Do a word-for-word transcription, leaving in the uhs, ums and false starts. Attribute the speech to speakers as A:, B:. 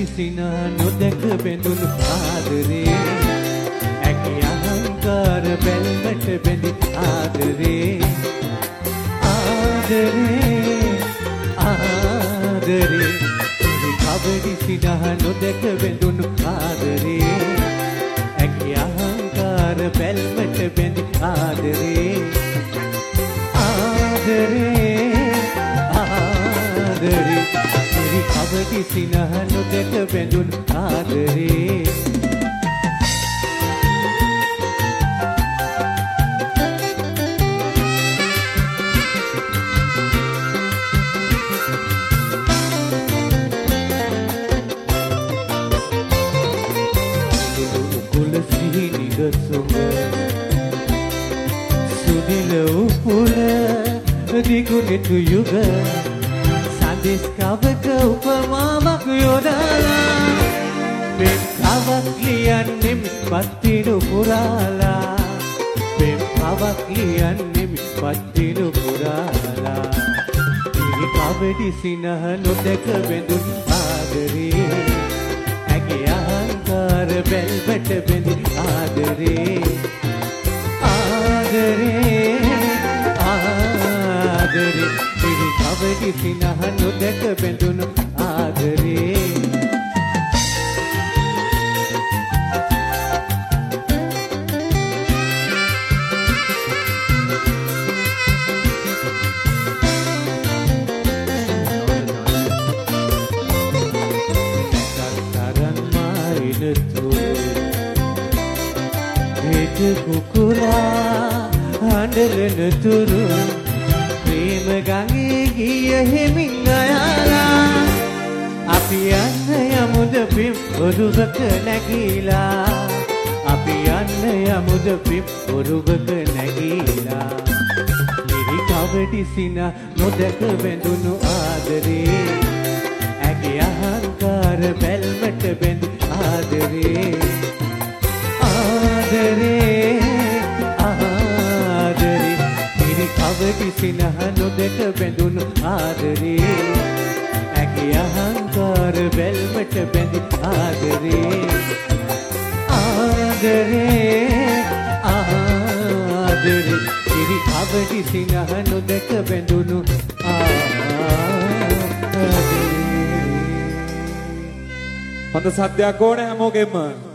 A: කවටි සිනා නොදැක බැඳුණු ආදරේ ඇගේ අහංකාර බැල්මට බැඳි ආදරේ ආදරේ ආදරේ කවටි සිනා නොදැක බැඳුණු ආදරේ ඇගේ අහංකාර බැල්මට බැඳි ආදරේ ආදරේ ආදරේ කවටි සිනා නොදැක බැඳුණු ආදරේ උකුල සිහිනිග සුඹ සුනිල උපුල දිගුනෙතු යුග සඳෙස් කවක උපමාවක් යොදාලා පෙම් කවක් ලියන්නෙම් පත්තිනු පුරාලා පෙම් කවක් ලියන්නෙම් පත්තිනු පුරාලා ඉරි කවටි සිනහ නොදැක බැඳුන් ආදරේ ඇගේ අහංකාර බැල්මට බැඳි ආදරේ ආදරේ ආදරේ ඉරි කවටි සිනහ නොදැක බැඳුණු ආදරේ කුකුලා හඬලන තුරු ප්‍රේම ගඟේ ගිය හිමින් අයලා අපි යන්න යමුද පිම් ඔරුවක නැගීලා අපි යන්න යමුද පිම් ඔරුවක නැගීලා ඉරි කවටි සිනා නොදැක බැඳුණු ආදරේ ඇගේ අහංකාර බැල්මට බැඳි ආදරේ ආදරේ ආදරේ ඉරි කවටි සිනා නොදැක බැඳුණු ආදරේ ඇගේ අහංකාර බැල්මට බැඳි ආදරේ ආදරේ ආදරේ ඉරි කවටි සිනා නොදැක බැඳුණු ආදරේ
B: හොඳ සද්දයක් ඕනේ හැමෝගෙම